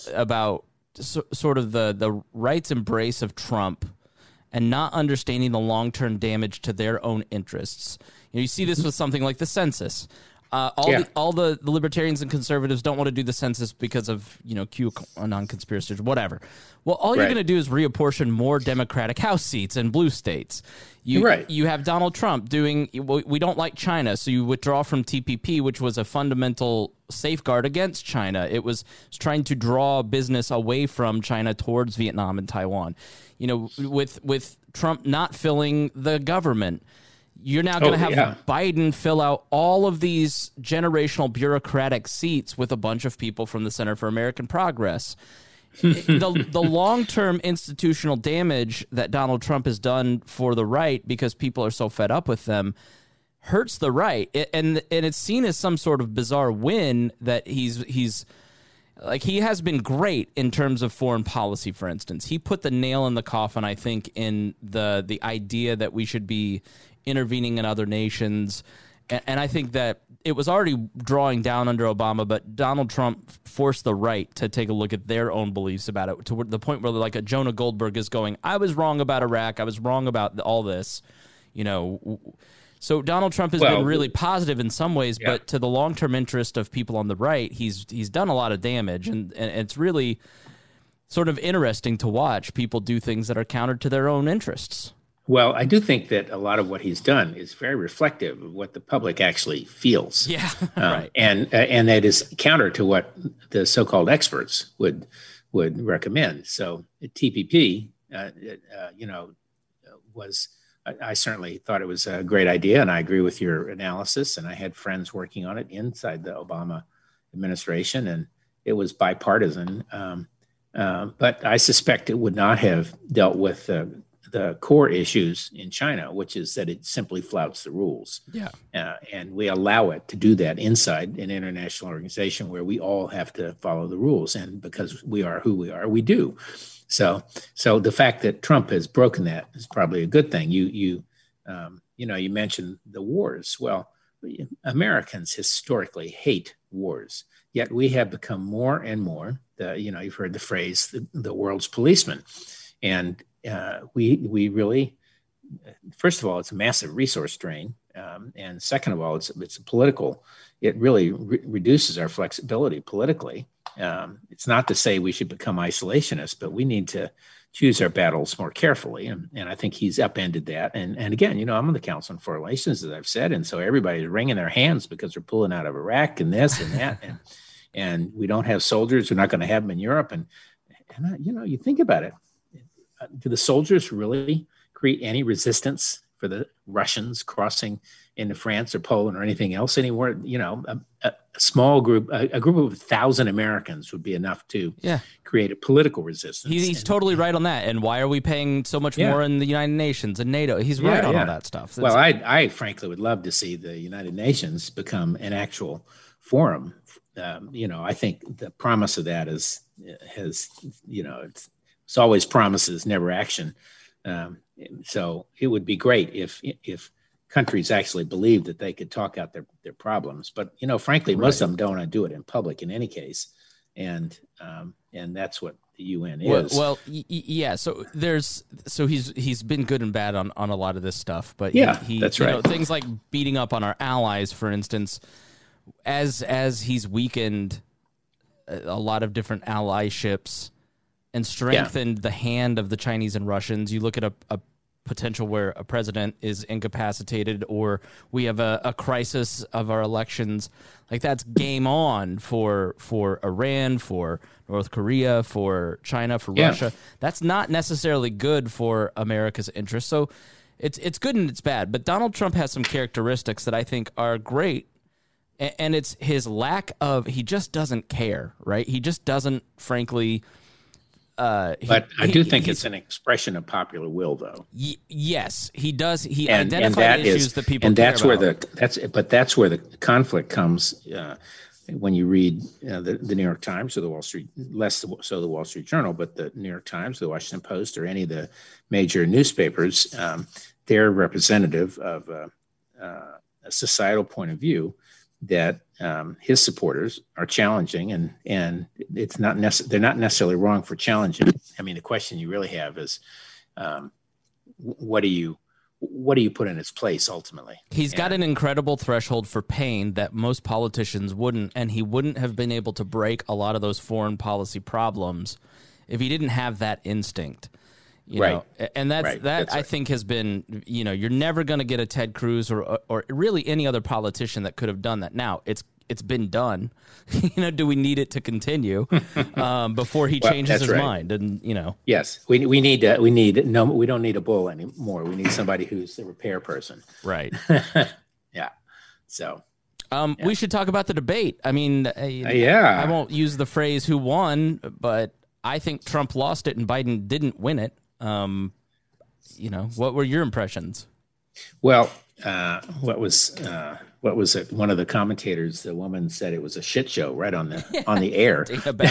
sort of the right's embrace of Trump and not understanding the long-term damage to their own interests. You see this with something like the census. All the libertarians and conservatives don't want to do the census because of, QAnon conspiracies or whatever. Well, all you're going to do is reapportion more Democratic House seats in blue states. You have Donald Trump doing, we don't like China, so you withdraw from TPP, which was a fundamental safeguard against China. It was trying to draw business away from China towards Vietnam and Taiwan. With Trump not filling the government, you're now going to have Biden fill out all of these generational bureaucratic seats with a bunch of people from the Center for American Progress. The long-term institutional damage that Donald Trump has done for the right, because people are so fed up with them, hurts the right. And it's seen as some sort of bizarre win that he's like, he has been great in terms of foreign policy, for instance. He put the nail in the coffin, I think, in the idea that we should be intervening in other nations. And I think that it was already drawing down under Obama, but Donald Trump forced the right to take a look at their own beliefs about it, to the point where like a Jonah Goldberg is going, I was wrong about Iraq. I was wrong about all this, So Donald Trump has been really positive in some ways, but to the long-term interest of people on the right, he's done a lot of damage. And it's really sort of interesting to watch people do things that are counter to their own interests. Well, I do think that a lot of what he's done is very reflective of what the public actually feels. Yeah, right. And that is counter to what the so-called experts would recommend. So TPP, I certainly thought it was a great idea, and I agree with your analysis. And I had friends working on it inside the Obama administration, and it was bipartisan. But I suspect it would not have dealt with the core issues in China, which is that it simply flouts the rules. Yeah. And we allow it to do that inside an international organization where we all have to follow the rules. And because we are who we are, we do. So the fact that Trump has broken that is probably a good thing. You mentioned the wars. Well, Americans historically hate wars, yet we have become more and more you've heard the phrase, the world's policeman. And we really, first of all, it's a massive resource drain. And second of all, it's a political, it really reduces our flexibility politically. It's not to say we should become isolationists, but we need to choose our battles more carefully. And I think he's upended that. And again, I'm on the Council on Foreign Relations, as I've said. And so everybody's wringing their hands because they're pulling out of Iraq and this and that. And we don't have soldiers. We're not going to have them in Europe. And you think about it. Do the soldiers really create any resistance for the Russians crossing into France or Poland or anything else anymore? A small group, a group of 1,000 Americans would be enough to create a political resistance. He's totally right on that. And why are we paying so much more in the United Nations and NATO? He's right on all that stuff. Well, I frankly would love to see the United Nations become an actual forum. I think the promise of that it's always promises, never action. So it would be great if countries actually believed that they could talk out their problems. But, frankly, most of them don't want to do it in public in any case. And that's what the UN is. Well, yeah. So he's been good and bad on a lot of this stuff. But that's right. Things like beating up on our allies, for instance, as he's weakened a lot of different allyships and strengthened the hand of the Chinese and Russians. You look at a potential where a president is incapacitated or we have a crisis of our elections, like that's game on for Iran, for North Korea, for China, for Russia. That's not necessarily good for America's interests. So it's good and it's bad. But Donald Trump has some characteristics that I think are great. And it's his lack of, he just doesn't care, right? He just doesn't, frankly. But I do think it's an expression of popular will, though. Yes, he does. He identifies issues that people care about. That's where the conflict comes when you read the New York Times or the Wall Street, less so the Wall Street Journal, but the New York Times, the Washington Post, or any of the major newspapers. They're representative of a societal point of view that his supporters are challenging, and it's not they're not necessarily wrong for challenging. I mean, the question you really have is, what do you put in its place ultimately? He's got an incredible threshold for pain that most politicians wouldn't, and he wouldn't have been able to break a lot of those foreign policy problems if he didn't have that instinct. You know, and that's right. I think has been, you're never going to get a Ted Cruz or really any other politician that could have done that. Now it's been done. Do we need it to continue before he changes his mind? And yes, we don't need a bull anymore. We need somebody who's the repair person. Right. Yeah. So. We should talk about the debate. I mean, I won't use the phrase "who won," but I think Trump lost it and Biden didn't win it. What were your impressions? Well, what was it? One of the commentators, the woman said it was a shit show right on the air.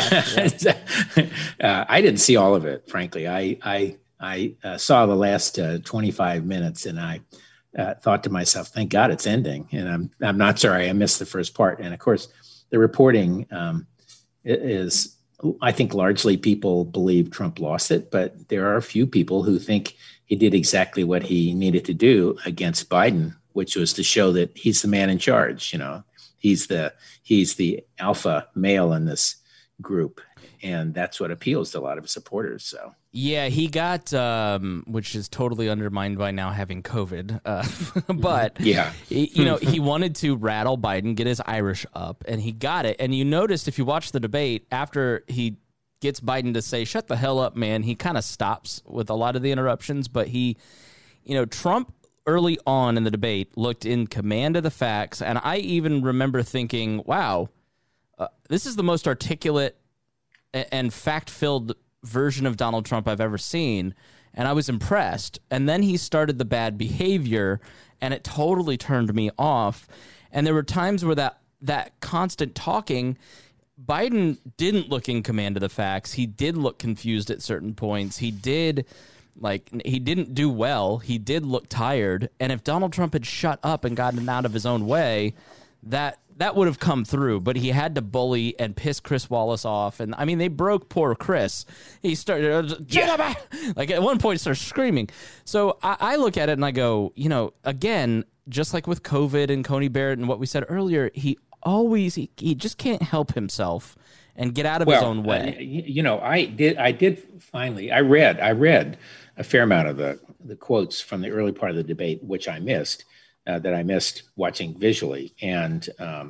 I didn't see all of it, frankly. I saw the last 25 minutes, and I thought to myself, "Thank God it's ending." And I'm not sorry I missed the first part. And of course, the reporting is. I think largely people believe Trump lost it, but there are a few people who think he did exactly what he needed to do against Biden, which was to show that he's the man in charge. He's the alpha male in this group, and that's what appeals to a lot of his supporters. So yeah, he got which is totally undermined by now having COVID, but he wanted to rattle Biden, get his Irish up, and he got it. And you noticed if you watch the debate after he gets Biden to say "shut the hell up, man," he kind of stops with a lot of the interruptions. But Trump early on in the debate looked in command of the facts, and I even remember thinking, "Wow, this is the most articulate and fact-filled version of Donald Trump I've ever seen," and I was impressed. And then he started the bad behavior, and it totally turned me off. And there were times where that constant talking, Biden didn't look in command of the facts. He did look confused at certain points. He didn't do well. He did look tired. And if Donald Trump had shut up and gotten out of his own way, that would have come through, but he had to bully and piss Chris Wallace off. And I mean, they broke poor Chris. He started like at one point started screaming. So I look at it and I go, again, just like with COVID and Coney Barrett and what we said earlier, he just can't help himself and get out of his own way. I read a fair amount of the quotes from the early part of the debate, which I missed. That I missed watching visually. And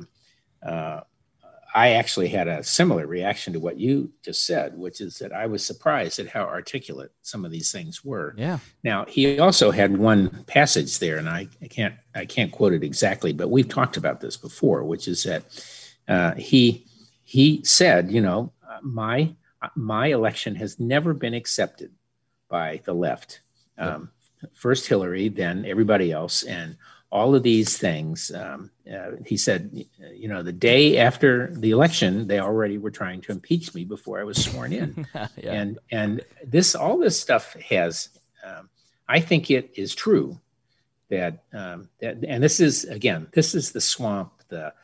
I actually had a similar reaction to what you just said, which is that I was surprised at how articulate some of these things were. Yeah. Now, he also had one passage there, and I can't quote it exactly, but we've talked about this before, which is that he said, my election has never been accepted by the left. First Hillary, then everybody else, and all of these things. He said, the day after the election, they already were trying to impeach me before I was sworn in. Yeah. And all this stuff has, I think it is true that and this is the swamp, the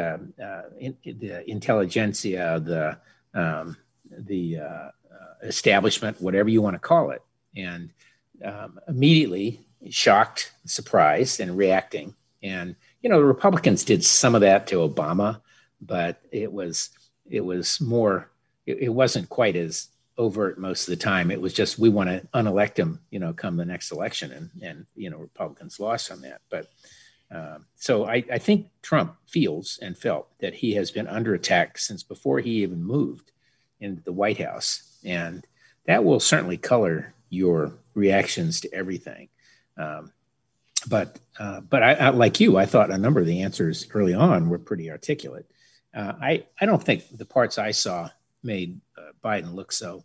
intelligentsia, the establishment, whatever you want to call it, and immediately shocked, surprised, and reacting. And the Republicans did some of that to Obama, but it wasn't quite as overt most of the time. It was just, we want to unelect him, come the next election, and Republicans lost on that. But so I think Trump feels and felt that he has been under attack since before he even moved into the White House, and that will certainly color your reactions to everything. But I, like you, I thought a number of the answers early on were pretty articulate. I don't think the parts I saw made Biden look so,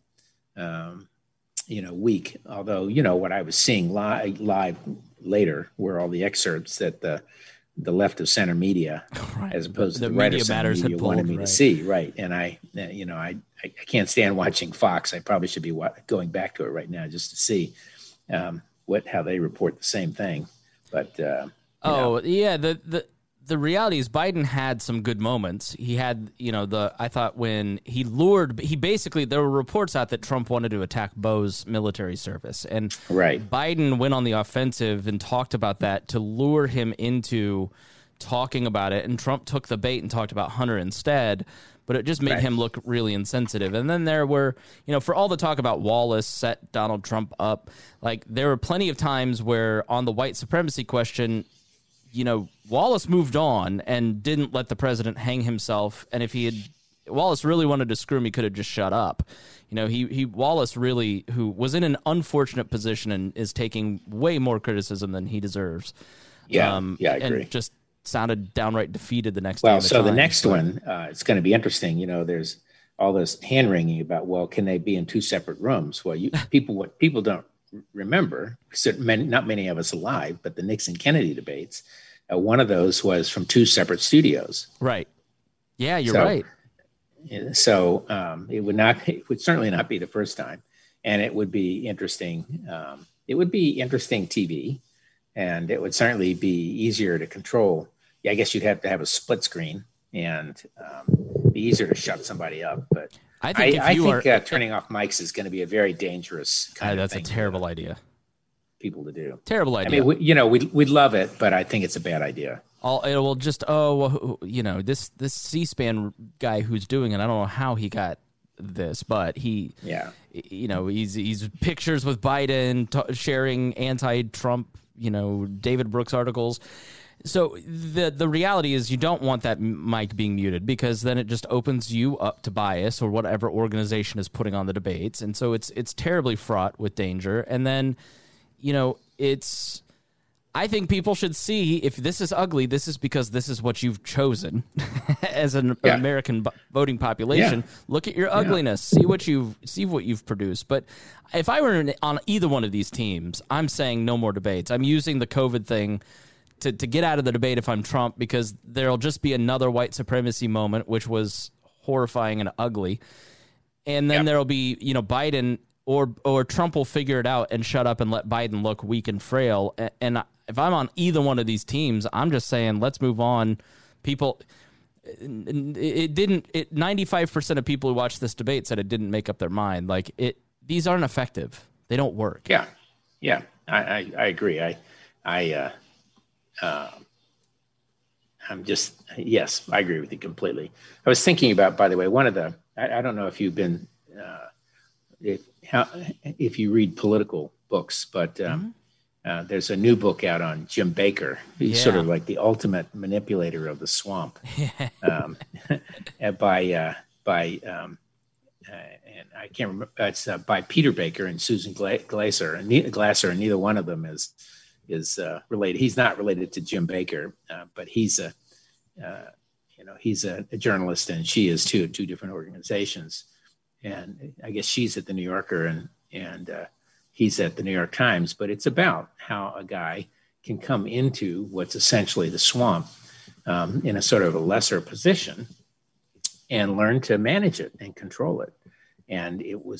weak. Although, what I was seeing live later were all the excerpts that the left of center media, right, as opposed to the right of center media, wanted me to see. Right. And I can't stand watching Fox. I probably should be going back to it right now just to see how they report the same thing. But yeah, the reality is Biden had some good moments. He had, I thought when he basically, there were reports out that Trump wanted to attack Bo's military service, and right. Biden went on the offensive and talked about that to lure him into talking about it, and Trump took the bait and talked about Hunter instead. But it just made him look really insensitive. And then there were, for all the talk about Wallace set Donald Trump up, like there were plenty of times where on the white supremacy question, Wallace moved on and didn't let the president hang himself. And if Wallace really wanted to screw him, he could have just shut up. Wallace really, who was in an unfortunate position and is taking way more criticism than he deserves. Yeah, I agree. And just sounded downright defeated the next day. Well, so the next one, it's going to be interesting. There's all this hand wringing about, can they be in two separate rooms? Well, what people don't remember, not many of us alive, but the Nixon Kennedy debates, one of those was from two separate studios. Right. Yeah, you're right. So it would certainly not be the first time, and it would be interesting. It would be interesting TV, and it would certainly be easier to control. Yeah, I guess you'd have to have a split screen and be easier to shut somebody up. But I think turning off mics is going to be a very dangerous kind of thing. That's a terrible idea. People to do. Terrible idea. I mean, we'd love it, but I think it's a bad idea. This C-SPAN guy who's doing it, I don't know how he got this, but he's pictures with Biden sharing anti-Trump, David Brooks articles. So the reality is you don't want that mic being muted, because then it just opens you up to bias or whatever organization is putting on the debates. And so it's terribly fraught with danger. And then, I think people should see, if this is ugly, this is because this is what you've chosen as an American voting population. Yeah. Look at your ugliness. See what you've produced. But if I were on either one of these teams, I'm saying no more debates. I'm using the COVID thing to get out of the debate if I'm Trump, because there'll just be another white supremacy moment, which was horrifying and ugly. And then there'll be, Biden or Trump will figure it out and shut up and let Biden look weak and frail. And if I'm on either one of these teams, I'm just saying, let's move on People, it didn't. 95% of people who watched this debate said it didn't make up their mind. Like these aren't effective. They don't work. Yeah, I agree. I'm just, yes, I agree with you completely. I was thinking about, by the way, one of the, I don't know if you've been, if you read political books, but there's a new book out on Jim Baker. He's sort of like the ultimate manipulator of the swamp. And I can't remember, it's by Peter Baker and Susan Glasser, and neither one of them is related. He's not related to Jim Baker, but he's a journalist, and she is too, two different organizations. And I guess she's at the New Yorker and he's at the New York Times, but it's about how a guy can come into what's essentially the swamp in a sort of a lesser position and learn to manage it and control it. And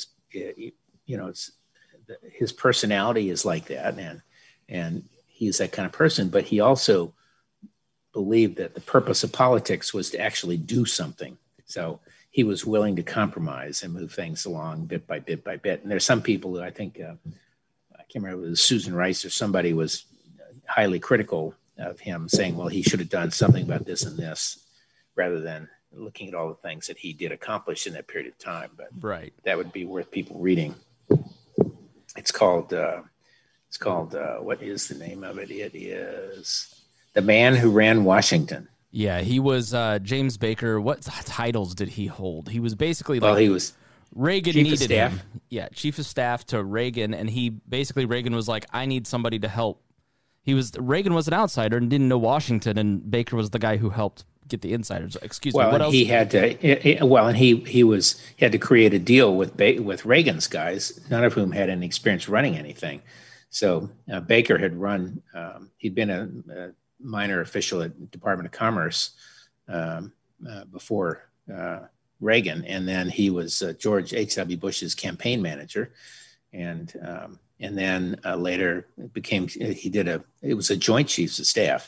his personality is like that. And he's that kind of person, but he also believed that the purpose of politics was to actually do something. So he was willing to compromise and move things along bit by bit by bit. And there's some people who I think, I can't remember if it was Susan Rice or somebody was highly critical of him, saying, well, he should have done something about this and this, rather than looking at all the things that he did accomplish in that period of time. But that would be worth people reading. It's called, what is the name of it? It is The Man Who Ran Washington. Yeah, he was James Baker. What titles did he hold? He was basically he was Reagan needed him. Yeah, chief of staff to Reagan, and Reagan was like, I need somebody to help. Reagan was an outsider and didn't know Washington, and Baker was the guy who helped get the insiders. Excuse me. What else? He had to. He had to create a deal with Reagan's guys, none of whom had any experience running anything. So Baker had run. He'd been a minor official at Department of Commerce before Reagan, and then he was George H.W. Bush's campaign manager, and then later became. It was a Joint Chiefs of Staff.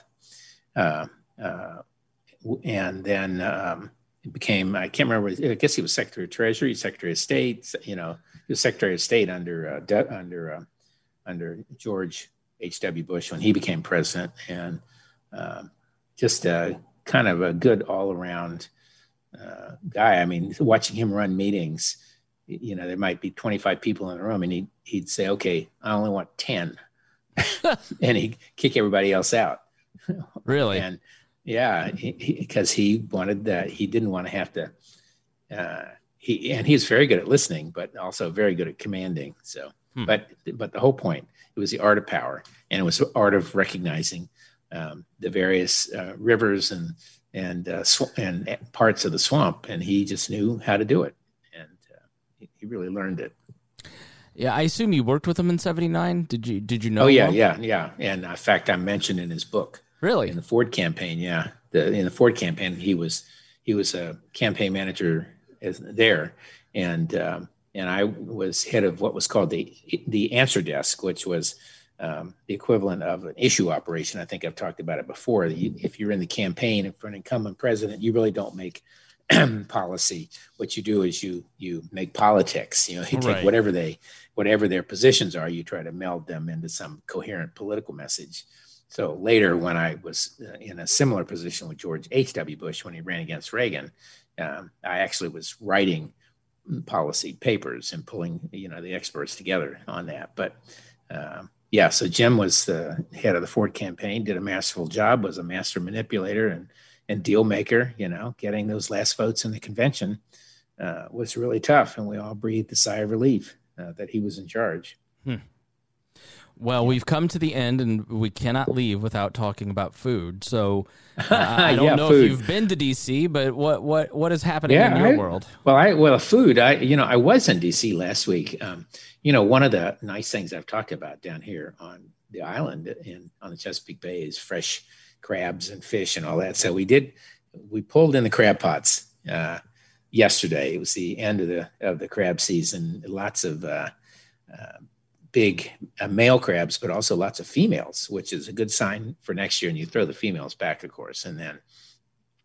And then it became, I can't remember, I guess he was Secretary of Treasury, Secretary of State, he was Secretary of State under George H.W. Bush when he became president, and just kind of a good all-around guy. I mean, watching him run meetings, there might be 25 people in the room, and he'd say, okay, I only want 10. And he'd kick everybody else out. Really? And yeah, because he wanted that. He didn't want to have to. He's very good at listening, but also very good at commanding. So, but the whole point, it was the art of power, and it was the art of recognizing the various rivers and parts of the swamp, and he just knew how to do it, and he really learned it. Yeah, I assume you worked with him in '79. Did you know? Oh yeah. And in fact, I mentioned in his book. Really? In the Ford campaign, yeah. In the Ford campaign, he was a campaign manager there, and I was head of what was called the answer desk, which was the equivalent of an issue operation. I think I've talked about it before. If you're in the campaign for an incumbent president, you really don't make policy. What you do is you make politics. You take whatever their positions are, you try to meld them into some coherent political message. So later, when I was in a similar position with George H.W. Bush when he ran against Reagan, I actually was writing policy papers and pulling the experts together on that. But so Jim was the head of the Ford campaign, did a masterful job, was a master manipulator and deal maker. Getting those last votes in the convention was really tough, and we all breathed a sigh of relief that he was in charge. Well, we've come to the end, and we cannot leave without talking about food. So I don't know if you've been to D.C., but what is happening in your world? Food. I was in D.C. last week. One of the nice things I've talked about down here on the island on the Chesapeake Bay is fresh crabs and fish and all that. So we pulled in the crab pots yesterday. It was the end of the crab season. Lots of big male crabs, but also lots of females, which is a good sign for next year. And you throw the females back, of course. And then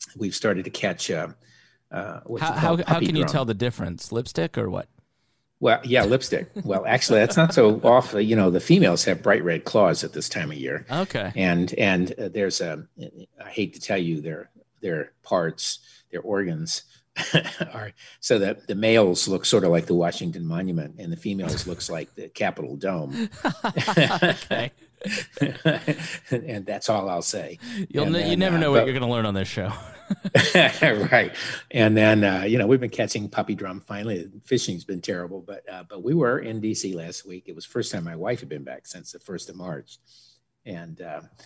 we've started to catch how can you tell the difference? Lipstick or what? Well, yeah, lipstick. Well, actually, that's not so off. The females have bright red claws at this time of year. Okay. And there's I hate to tell you, their parts, their organs are so that the males look sort of like the Washington Monument, and the females looks like the Capitol Dome. Okay. And that's all I'll say. You never know what you're going to learn on this show. Right. And then, we've been catching puppy drum. Finally, fishing's been terrible, but we were in DC last week. It was the first time my wife had been back since the 1st of March. And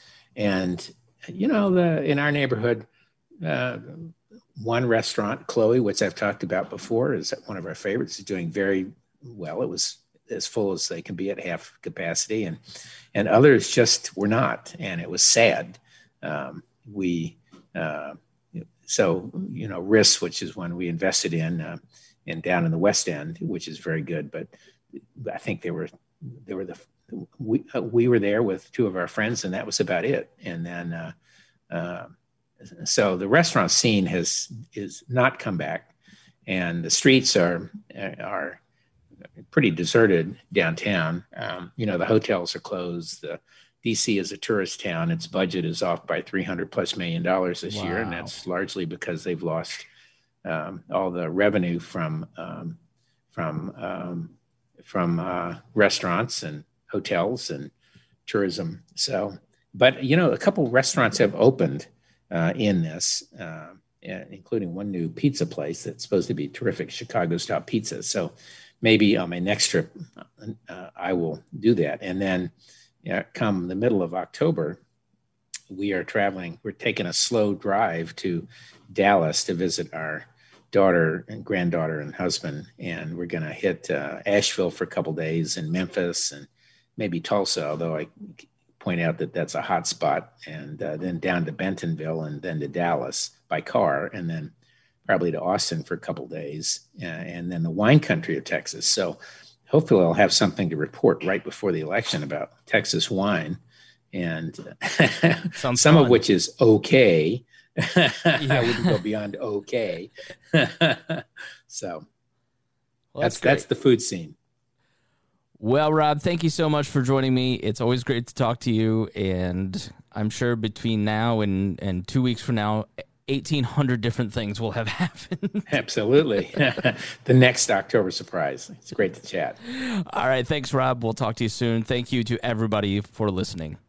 in our neighborhood, one restaurant, Chloe, which I've talked about before, is one of our favorites, is doing very well. It was as full as they can be at half capacity, and others just were not, and it was sad. RIS, which is one we invested in down in the West End, which is very good, but I think we were there with two of our friends, and that was about it. And then so the restaurant scene is not come back, and the streets are pretty deserted downtown. The hotels are closed. The DC is a tourist town. Its budget is off by $300+ million this year, and that's largely because they've lost all the revenue from restaurants and hotels and tourism. So, but a couple restaurants have opened in this, including one new pizza place that's supposed to be terrific, Chicago style pizza. So maybe on my next trip, I will do that. And then come the middle of October, we are traveling. We're taking a slow drive to Dallas to visit our daughter and granddaughter and husband. And we're going to hit Asheville for a couple days, and Memphis, and maybe Tulsa, although I point out that that's a hot spot, and then down to Bentonville, and then to Dallas by car, and then probably to Austin for a couple days, and then the wine country of Texas. So hopefully I'll have something to report right before the election about Texas wine, and some fun. Of which is okay. I wouldn't go beyond okay. So that's the food scene. Well, Rob, thank you so much for joining me. It's always great to talk to you, and I'm sure between now and 2 weeks from now, 1,800 different things will have happened. Absolutely. The next October surprise. It's great to chat. All right. Thanks, Rob. We'll talk to you soon. Thank you to everybody for listening.